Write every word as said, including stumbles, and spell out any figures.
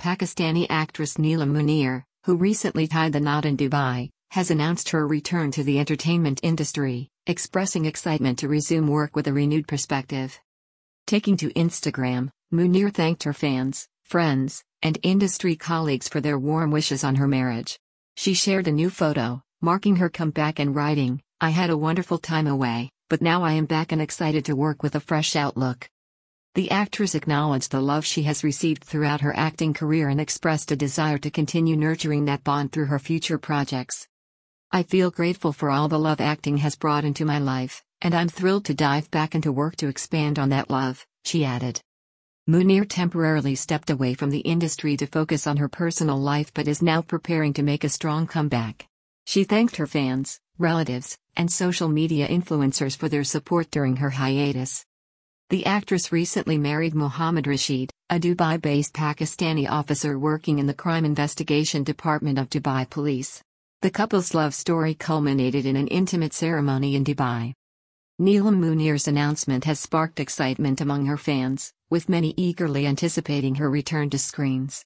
Pakistani actress Neelam Munir, who recently tied the knot in Dubai, has announced her return to the entertainment industry, expressing excitement to resume work with a renewed perspective. Taking to Instagram, Munir thanked her fans, friends, and industry colleagues for their warm wishes on her marriage. She shared a new photo, marking her comeback and writing, "I had a wonderful time away, but now I am back and excited to work with a fresh outlook." The actress acknowledged the love she has received throughout her acting career and expressed a desire to continue nurturing that bond through her future projects. "I feel grateful for all the love acting has brought into my life, and I'm thrilled to dive back into work to expand on that love," she added. Munir temporarily stepped away from the industry to focus on her personal life but is now preparing to make a strong comeback. She thanked her fans, relatives, and social media influencers for their support during her hiatus. The actress recently married Mohammad Rashid, a Dubai-based Pakistani officer working in the crime investigation department of Dubai Police. The couple's love story culminated in an intimate ceremony in Dubai. Neelam Munir's announcement has sparked excitement among her fans, with many eagerly anticipating her return to screens.